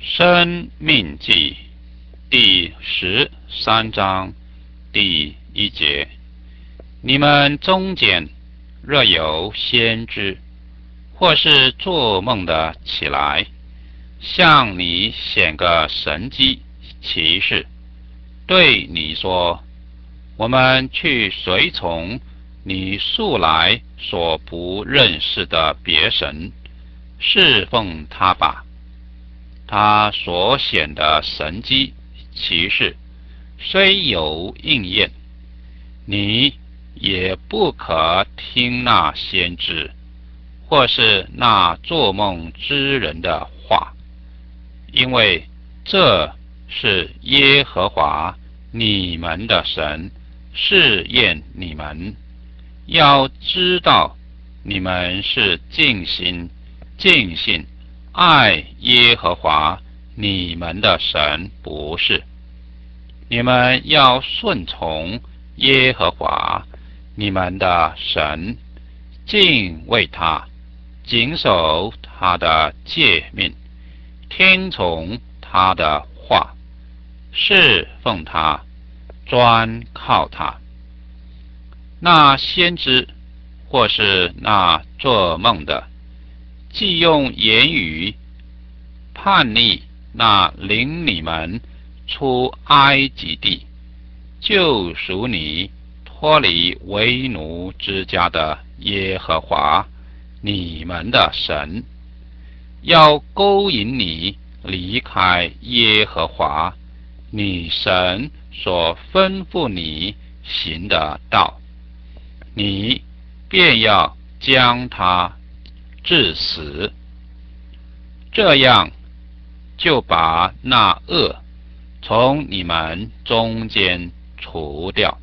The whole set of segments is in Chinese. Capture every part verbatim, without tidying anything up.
生命记第十三章第一节：你们中间若有先知，或是做梦的起来，向你显个神迹奇事，对你说：我们去随从你素来所不认识的别神，侍奉他吧。他所显的神迹奇事虽有应验，你也不可听那先知或是那做梦之人的话，因为这是耶和华你们的神试验你们，要知道你们是尽心尽性爱耶和华你们的神不是。你们要顺从耶和华你们的神，敬畏他，谨守他的诫命，听从他的话，侍奉他，专靠他。那先知或是那做梦的，既用言语叛逆那领你们出埃及地，救赎你脱离为奴之家的耶和华你们的神，要勾引你离开耶和华你神所吩咐你行的道，你便要将他治死，这样就把那恶从你们中间除掉。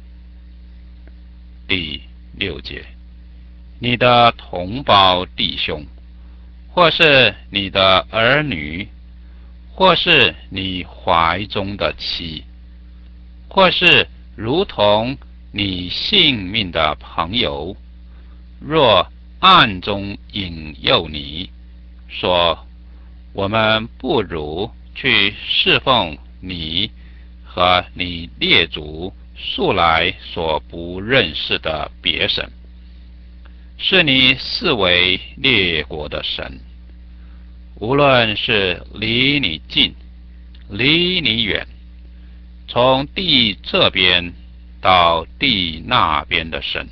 第六节：你的同胞弟兄，或是你的儿女，或是你怀中的妻，或是如同你性命的朋友，若暗中引诱你，说我们不如去侍奉你和你列祖素来所不认识的别神，是你视为列国的神，无论是离你近离你远，从地这边到地那边的神，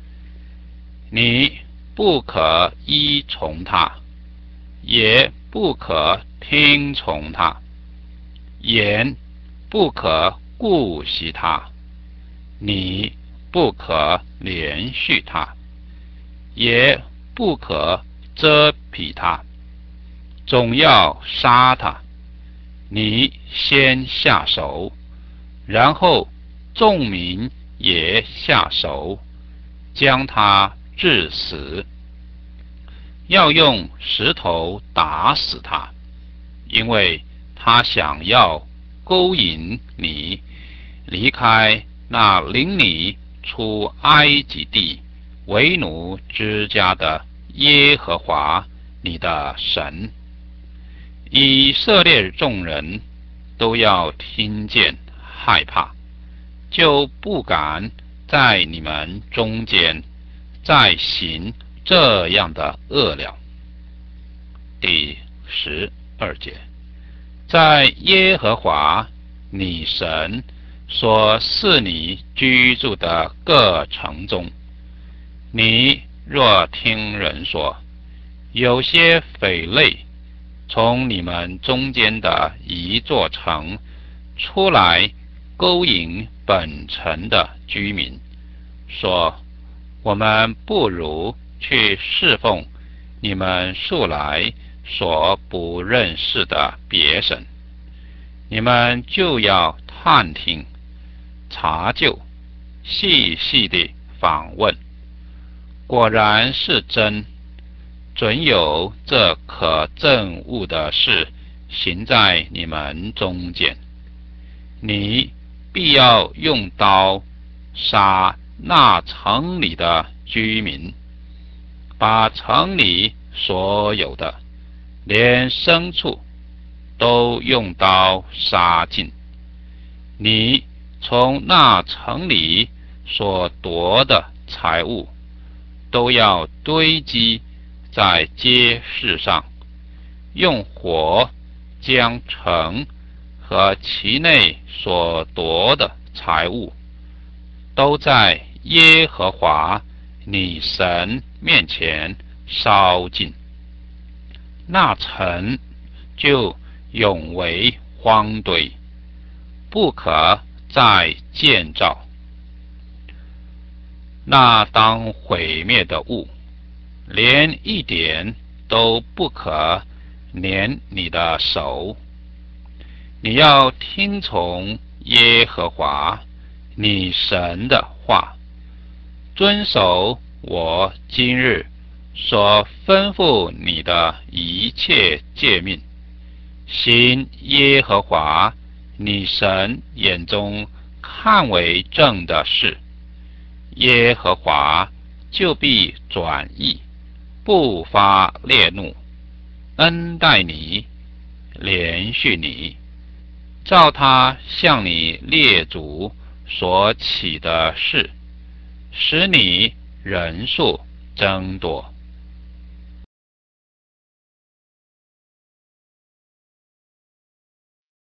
你不可依从他，也不可听从他，眼不可顾惜他，你不可连续他，也不可遮蔽他，总要杀他。你先下手，然后众民也下手，将他治死，要用石头打死他，因为他想要勾引你离开那领你出埃及地为奴之家的耶和华你的神。以色列众人都要听见害怕，就不敢在你们中间再行这样的恶了。第十二节：在耶和华你神所赐你居住的各城中，你若听人说，有些匪类从你们中间的一座城出来勾引本城的居民，说我们不如去侍奉你们素来所不认识的别神，你们就要探听查究，细细地访问，果然是真，准有这可憎恶的事行在你们中间，你必要用刀杀那城里的居民，把城里所有的，连牲畜都用刀杀尽。你从那城里所夺的财物，都要堆积在街市上，用火将城和其内所夺的财物，都在耶和华你神面前烧尽。那城就永为荒堆，不可再建造。那当毁灭的物，连一点都不可连你的手。你要听从耶和华你神的话，遵守我今日所吩咐你的一切诫命，行耶和华你神眼中看为正的事。耶和华就必转意，不发烈怒，恩待你，怜恤你，照他向你列祖所起的事，使你人数增多。